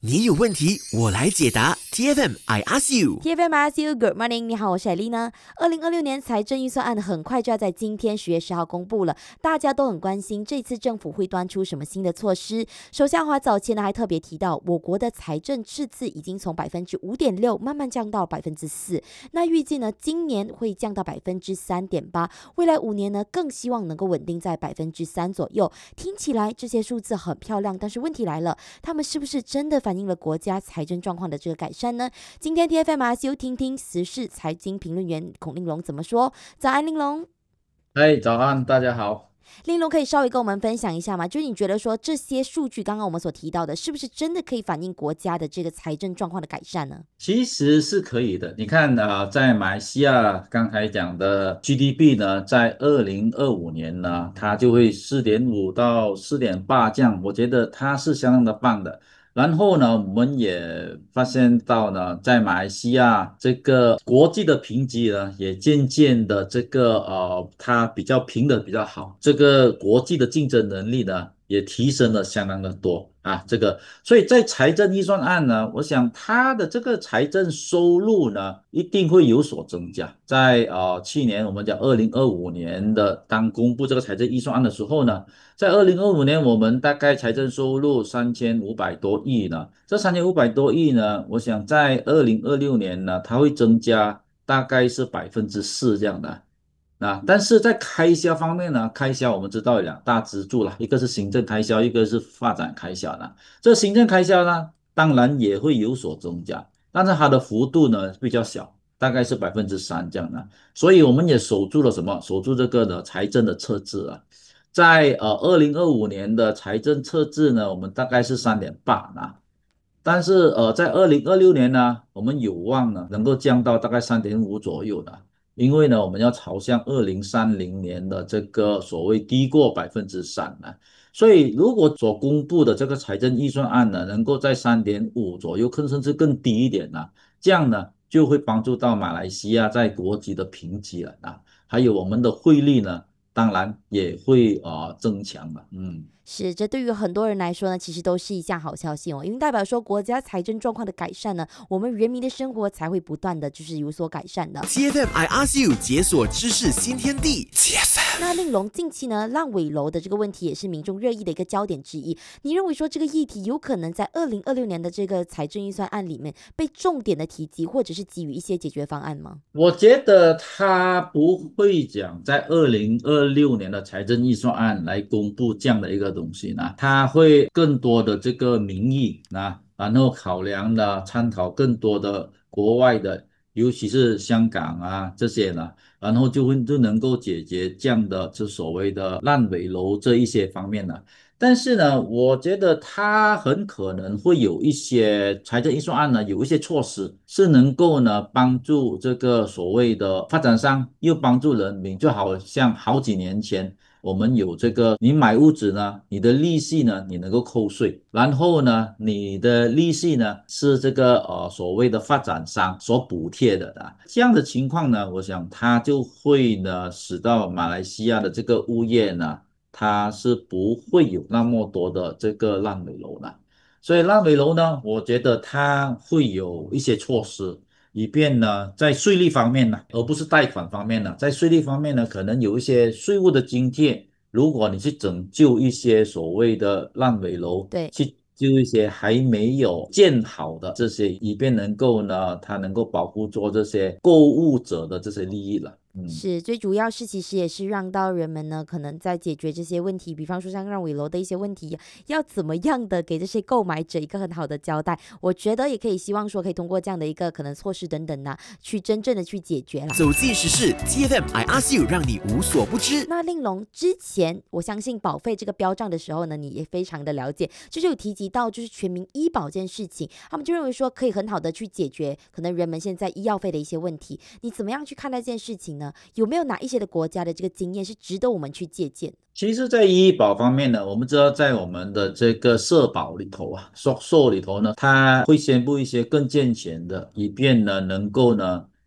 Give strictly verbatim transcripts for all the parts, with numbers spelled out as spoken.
你有问题，我来解答。T F M I ask you。 T F M I ask you，Good morning，你好，我是艾丽呢。二零二六年财政预算案很快就要在今天十月十号公布了，大家都很关心这次政府会端出什么新的措施。首相华早前呢还特别提到，我国的财政赤字已经从百分之五点六慢慢降到百分之四，那预计呢今年会降到百分之三点八，未来五年呢更希望能够稳定在百分之三左右。听起来这些数字很漂亮，但是问题来了，他们是不是真的反映了国家财政状况的这个改善呢？今天 T F M I ask you 听听时事财经评论员孔令龙怎么说。早安，令龙。 嗨，早安，大家好。 令龙可以稍微跟我们分享一下吗？就是你觉得说这些数据刚刚我们所提到的，是不是真的可以反映国家的这个财政状况的改善呢？ 其实是可以的。你看啊、呃，在马来西亚刚才讲的 G D P 呢，在二零二五年呢，它就会四点五到四点八这样，我觉得它是相当的棒的。然后呢，我们也发现到呢，在马来西亚这个国际的评级呢，也渐渐的这个呃，它比较评的比较好，这个国际的竞争能力呢，也提升了相当的多啊。这个，所以在财政预算案呢，我想它的这个财政收入呢，一定会有所增加。在呃去年我们讲二零二五年的当公布这个财政预算案的时候呢。在二零二五年，我们大概财政收入三千五百多亿呢。这三千五百多亿呢，我想在二零二六年呢，它会增加大概是百分之四这样的。啊，但是在开销方面呢，开销我们知道有两大支柱了，一个是行政开销，一个是发展开销呢。这行政开销呢，当然也会有所增加，但是它的幅度呢比较小，大概是百分之三这样的。所以我们也守住了什么？守住这个呢财政的赤字啊。在呃二零二五年的财政赤字呢，我们大概是三点八啊，但是呃在二零二六年呢，我们有望呢能够降到大概三点五左右的，因为呢我们要朝向二零三零年的这个所谓低过百分之三啊，所以如果所公布的这个财政预算案呢，能够在三点五左右，甚至更低一点呢，这样呢就会帮助到马来西亚在国际的评级了啊，还有我们的汇率呢。当然也会啊、呃、增强了，嗯。 是，这对于很多人来说呢，其实都是一项好消息哦，因为代表说国家财政状况的改善呢，我们人民的生活才会不断的就是有所改善的。 T F M I ask you 解锁知识新天地。T F M。 那令龙近期呢，烂尾楼的这个问题也是民众热议的一个焦点之一。你认为说这个议题有可能在二零二六年的这个财政预算案里面被重点的提及，或者是给予一些解决方案吗？ 我觉得他不会讲在二零二六年的财政预算案来公布这样的一个东西呢，他会更多的这个民意啊，然后考量呢，参考更多的国外的，尤其是香港啊这些呢，然后就会就能够解决这样的这所谓的烂尾楼这一些方面呢。但是呢，我觉得它很可能会有一些财政预算案呢，有一些措施是能够呢帮助这个所谓的发展商，又帮助人民，就好像好几年前我们有这个，你买屋子呢，你的利息呢你能够扣税，然后呢你的利息呢是这个呃所谓的发展商所补贴的啊，这样的情况呢，我想它就会呢使到马来西亚的这个物业呢。它是不会有那么多的这个烂尾楼的，所以烂尾楼呢，我觉得它会有一些措施，以便呢在税率方面呢，而不是贷款方面呢，在税率方面呢，可能有一些税务的津贴，如果你去拯救一些所谓的烂尾楼， 对。 去救一些还没有建好的这些，以便能够呢，它能够保护做这些购物者的这些利益了。嗯。 是，最主要是其实也是让到人们呢，可能在解决这些问题，比方说像让尾楼的一些问题，要怎么样的给这些购买者一个很好的交代。我觉得也可以希望说，可以通过这样的一个可能措施等等呐、啊，去真正的去解决啦。 走进时事 ，T F M I ask you 让你无所不知。 那令龙之前，我相信保费这个标账的时候呢，你也非常的了解，就是有提及到就是全民医保这件事情，他们就认为说可以很好的去解决可能人们现在医药费的一些问题。你怎么样去看待这件事情呢？有没有哪一些的国家的这个经验是值得我们去借鉴？ 其实，在医保方面呢，我们知道在我们的这个社保里头啊，寿寿里头呢，它会宣布一些更健全的，以便呢能够呢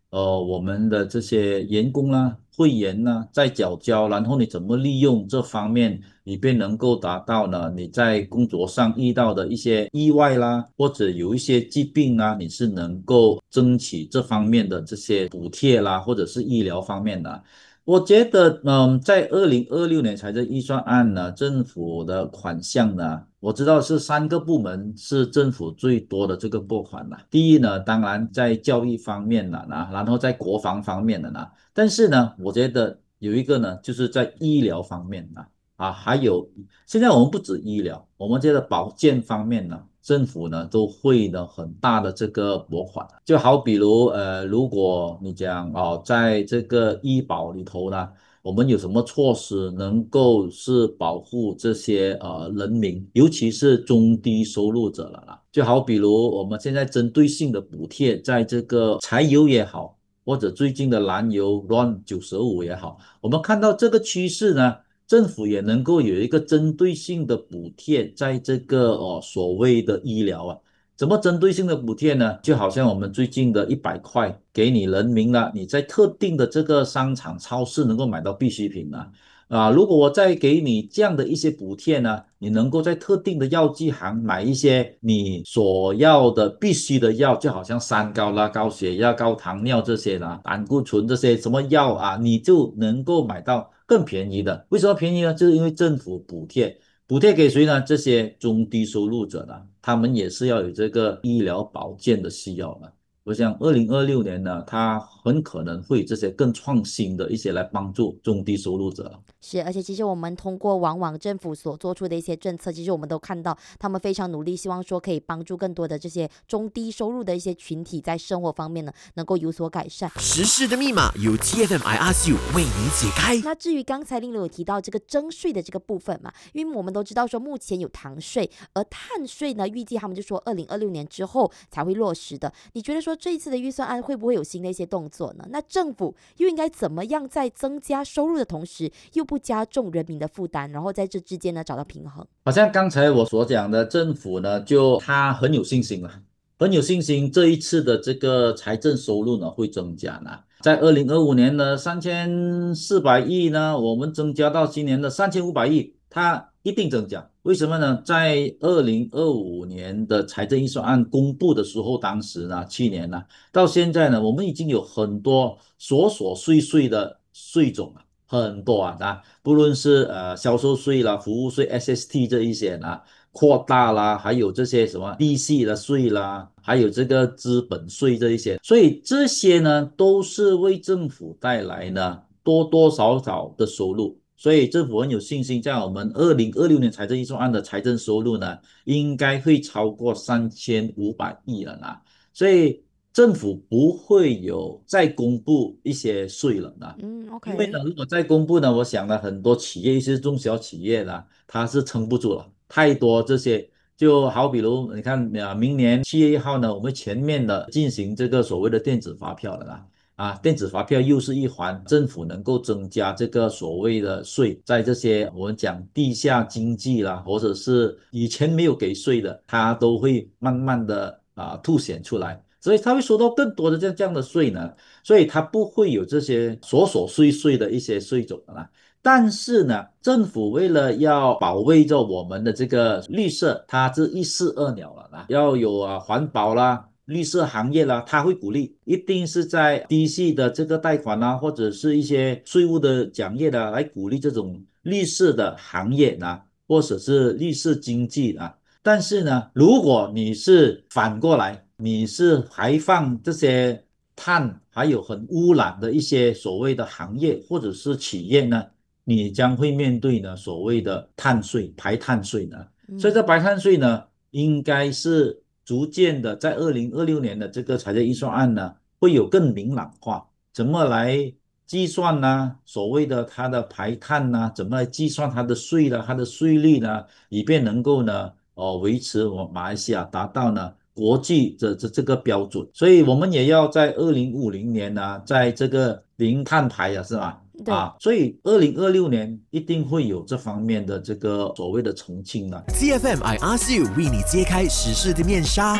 呃我们的这些员工啦、会员啦在缴交，然后你怎么利用这方面，以便能够达到呢你在工作上遇到的一些意外啦，或者有一些疾病啊，你是能够争取这方面的这些补贴啦，或者是医疗方面的。我觉得，嗯，在二零二六年财政预算案呢，政府的款项呢，我知道是三个部门是政府最多的这个拨款了。第一呢，当然在教育方面了呢，然后在国防方面的呢，但是呢，我觉得有一个呢，就是在医疗方面呢，啊，还有现在我们不止医疗，我们这个保健方面呢。政府呢都会呢很大的这个拨款，就好比如呃，如果你讲哦，在这个医保里头呢，我们有什么措施能够是保护这些呃人民，尤其是中低收入者了啦？就好比如我们现在针对性的补贴，在这个柴油也好，或者最近的燃油 R O N 九十五也好，我们看到这个趋势呢。政府也能够有一个针对性的补贴，在这个哦所谓的医疗啊，怎么针对性的补贴呢？就好像我们最近的一百块给你人民了，你在特定的这个商场、超市能够买到必需品啊。啊，如果我再给你这样的一些补贴呢，你能够在特定的药剂行买一些你所要的必须的药，就好像三高啦、高血压、高糖尿这些啦、胆固醇这些什么药啊，你就能够买到更便宜的。为什么便宜呢？就是因为政府补贴，补贴给谁呢？这些中低收入者呢，他们也是要有这个医疗保健的需要的。我想二零二六年呢，它很可能会这些更创新的一些来帮助中低收入者。 是，而且其实我们通过往往政府所做出的一些政策，其实我们都看到他们非常努力，希望说可以帮助更多的这些中低收入的一些群体在生活方面呢能够有所改善。 时事的密码由 T F M I Ask You 为你解开。 那至于刚才令刘有提到这个征税的这个部分嘛，因为我们都知道说目前有糖税，而碳税呢预计他们就说二零二六年之后才会落实的。你觉得说这一次的预算案会不会有新的一些动作呢？那政府又应该怎么样在增加收入的同时又不加重人民的负担，然后在这之间呢找到平衡？ 好像刚才我所讲的，政府呢就他很有信心了，很有信心这一次的这个财政收入呢会增加呢。在二零二五年的三千四百亿呢，我们增加到今年的三千五百亿，它一定增加。为什么呢？在二零二五年的财政预算案公布的时候，当时呢，去年呢，到现在呢，我们已经有很多琐琐碎碎的税种了。很多啊，啊，不论是呃销售税啦、服务税 S S T 这一些啦，扩大啦，还有这些什么利息的税啦，还有这个资本税这一些，所以这些呢都是为政府带来呢多多少少的收入，所以政府很有信心，在我们二零二六年财政预算案的财政收入呢，应该会超过三千五百亿了呢，所以。政府不会有再公布一些税了呢， 嗯因为呢， ，OK。 如果再公布呢，我想呢，很多企业，一些中小企业呢，它是撑不住了，太多这些，就好比如你看啊，明年七月一号呢，我们全面的进行这个所谓的电子发票了啦。啊，电子发票又是一环，政府能够增加这个所谓的税，在这些我们讲地下经济啦，或者是以前没有给税的，它都会慢慢的啊凸显出来。所以他会收到更多的这样这样的税呢，所以他不会有这些琐琐碎碎的一些税种的啦。但是呢，政府为了要保卫着我们的这个绿色，它是一石二鸟了啦，要有啊环保啦。绿色行业啦，他会鼓励，一定是在低息的这个贷款啊，或者是一些税务的奖励的，来鼓励这种绿色的行业呢，或者是绿色经济啊。但是呢，如果你是反过来，你是排放这些碳，还有很污染的一些所谓的行业或者是企业呢，你将会面对呢所谓的碳税、排碳税呢。所以这排碳税呢，应该是逐渐的在二零二六年的这个财政预算案呢，会有更明朗化，怎么来计算呢？所谓的它的排碳呢，怎么来计算它的税呢？它的税率呢，以便能够呢，呃，维持我马来西亚达到呢国际的这这个标准，所以我们也要在二零五零年呢，在这个零碳排啊，是吧？ 对。 啊，所以二零二六年一定会有这方面的这个所谓的澄清的。 T F M I Ask You 为你揭开时事的面纱。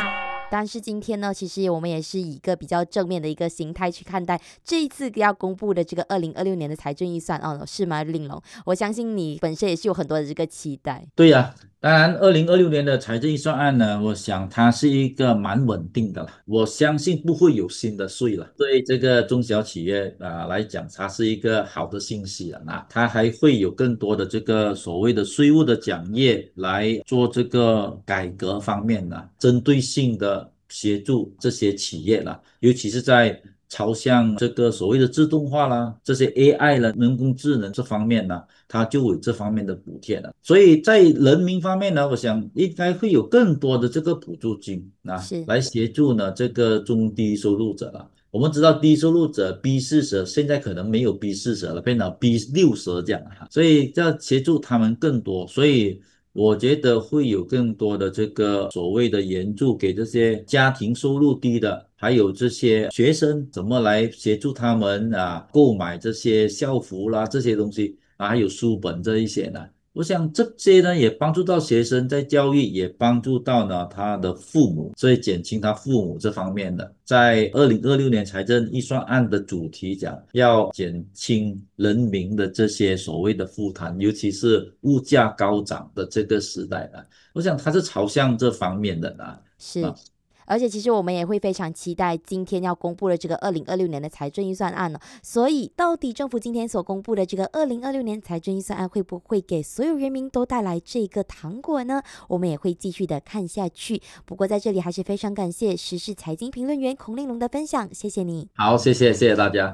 但是今天呢，其实我们也是以一个比较正面的一个心态去看待这一次要公布的这个二零二六年的财政预算哦，是吗，令龙？我相信你本身也是有很多的这个期待。 对呀、当然，二零二六年的财政预算案呢，我想它是一个蛮稳定的了。我相信不会有新的税了。对这个中小企业啊、呃来讲，它是一个好的信息了。那它还会有更多的这个所谓的税务的奖业来做这个改革方面呢，针对性的协助这些企业了，尤其是在朝向这个所谓的自动化啦，这些 A I 了、人工智能这方面呢，它就有这方面的补贴了。所以在人民方面呢，我想应该会有更多的这个补助金啊， 是来协助呢这个中低收入者了。我们知道低收入者 B 四十，现在可能没有 B 四十了，变成 B 六十这样哈，所以要协助他们更多，所以我觉得会有更多的这个所谓的援助给这些家庭收入低的，还有这些学生怎么来协助他们啊购买这些校服啦这些东西啊，还有书本这一些呢。我想这些呢也帮助到学生在教育，也帮助到呢他的父母，所以减轻他父母这方面的。在二零二六年财政预算案的主题讲，要减轻人民的这些所谓的负担，尤其是物价高涨的这个时代呢，我想它是朝向这方面的呢。 是。 啊， 而且其实我们也会非常期待今天要公布的这个二零二六年的财政预算案呢。所以到底政府今天所公布的这个二零二六年财政预算案会不会给所有人民都带来这个糖果呢？我们也会继续的看下去。不过在这里还是非常感谢时事财经评论员孔令龙的分享，谢谢你。 好，谢谢谢谢大家。